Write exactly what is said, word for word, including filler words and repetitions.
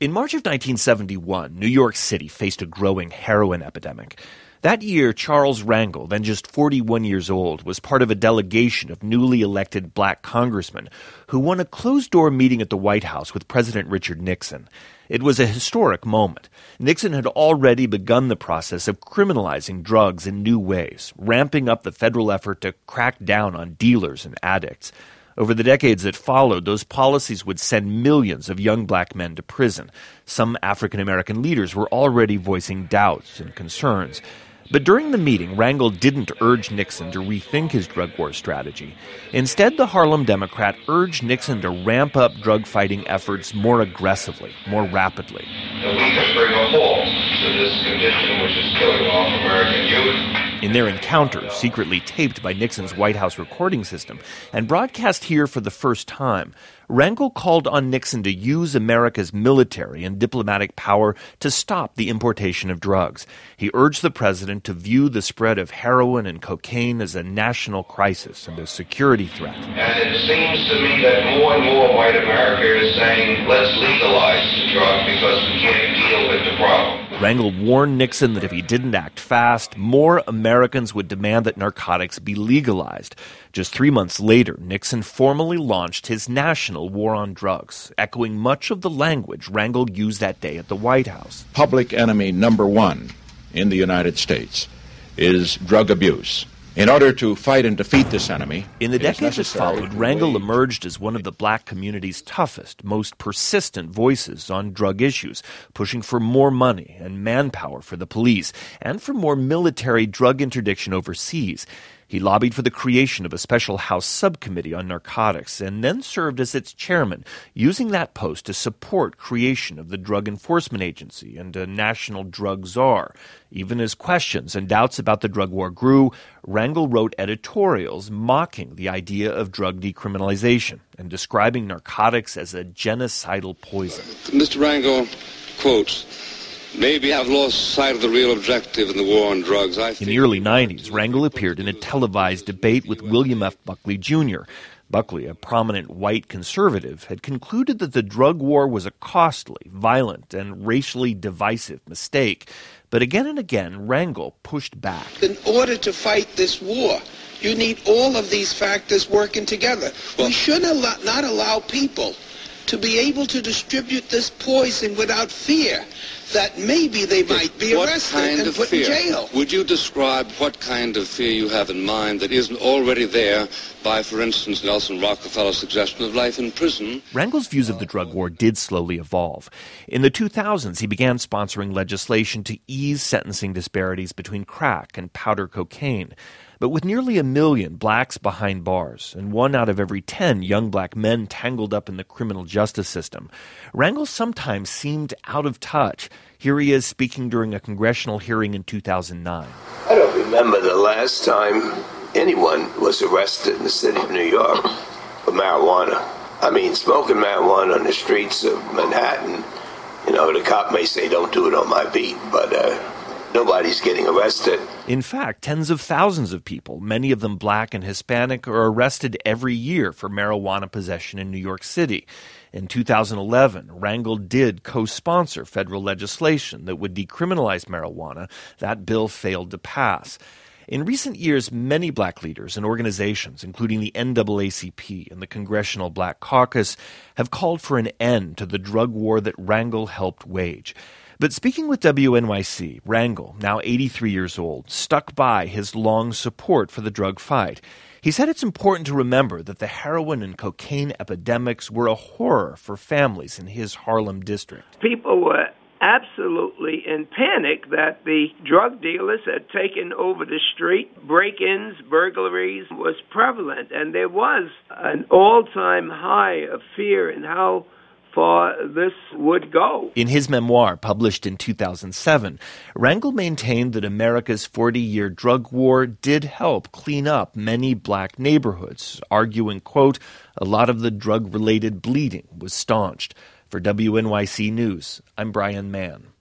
In March of nineteen seventy-one, New York City faced a growing heroin epidemic. That year, Charles Rangel, then just forty-one years old, was part of a delegation of newly elected black congressmen who won a closed-door meeting at the White House with President Richard Nixon. It was a historic moment. Nixon had already begun the process of criminalizing drugs in new ways, ramping up the federal effort to crack down on dealers and addicts. Over the decades that followed, those policies would send millions of young black men to prison. Some African-American leaders were already voicing doubts and concerns. But during the meeting, Rangel didn't urge Nixon to rethink his drug war strategy. Instead, the Harlem Democrat urged Nixon to ramp up drug-fighting efforts more aggressively, more rapidly. That we can bring a halt to this condition which is killing off American youth. In their encounter, secretly taped by Nixon's White House recording system and broadcast here for the first time, Rangel called on Nixon to use America's military and diplomatic power to stop the importation of drugs. He urged the president to view the spread of heroin and cocaine as a national crisis and a security threat. And it seems to me that more and more white America is saying, let's legalize the drug because we can't deal with the problem. Rangel warned Nixon that if he didn't act fast, more Americans would demand that narcotics be legalized. Just three months later, Nixon formally launched his national war on drugs, echoing much of the language Rangel used that day at the White House. Public enemy number one in the United States is drug abuse. In order to fight and defeat this enemy, in the decades that followed, Rangel emerged as one of the black community's toughest, most persistent voices on drug issues, pushing for more money and manpower for the police and for more military drug interdiction overseas. He lobbied for the creation of a special House subcommittee on narcotics and then served as its chairman, using that post to support creation of the Drug Enforcement Agency and a national drug czar. Even as questions and doubts about the drug war grew, Rangel wrote editorials mocking the idea of drug decriminalization and describing narcotics as a genocidal poison. Mister Rangel quotes, "Maybe I've lost sight of the real objective in the war on drugs." I in the early nineties, Rangel appeared in a televised debate with William F. Buckley Junior Buckley, a prominent white conservative, had concluded that the drug war was a costly, violent, and racially divisive mistake. But again and again, Rangel pushed back. In order to fight this war, you need all of these factors working together. Well, we should allow, not allow people to be able to distribute this poison without fear that maybe they might be what arrested kind and of put fear? in jail. Would you describe what kind of fear you have in mind that isn't already there by, for instance, Nelson Rockefeller's suggestion of life in prison? Rangel's views of the drug war did slowly evolve. In the two thousands, he began sponsoring legislation to ease sentencing disparities between crack and powder cocaine. But with nearly a million blacks behind bars and one out of every ten young black men tangled up in the criminal justice system, Rangel sometimes seemed out of touch. Here he is speaking during a congressional hearing in two thousand nine. I don't remember the last time anyone was arrested in the city of New York for marijuana. I mean, smoking marijuana on the streets of Manhattan, you know, the cop may say, don't do it on my beat, but uh, nobody's getting arrested. In fact, tens of thousands of people, many of them black and Hispanic, are arrested every year for marijuana possession in New York City. In two thousand eleven, Rangel did co-sponsor federal legislation that would decriminalize marijuana. That bill failed to pass. In recent years, many black leaders and organizations, including the N double A C P and the Congressional Black Caucus, have called for an end to the drug war that Rangel helped wage. But speaking with W N Y C, Rangel, now eighty-three years old, stuck by his long support for the drug fight. He said it's important to remember that the heroin and cocaine epidemics were a horror for families in his Harlem district. People were absolutely in panic that the drug dealers had taken over the street. Break-ins, burglaries was prevalent, and there was an all-time high of fear in how far this would go. In his memoir, published in two thousand seven, Rangel maintained that America's forty-year drug war did help clean up many black neighborhoods, arguing, quote, a lot of the drug-related bleeding was staunched. For W N Y C News, I'm Brian Mann.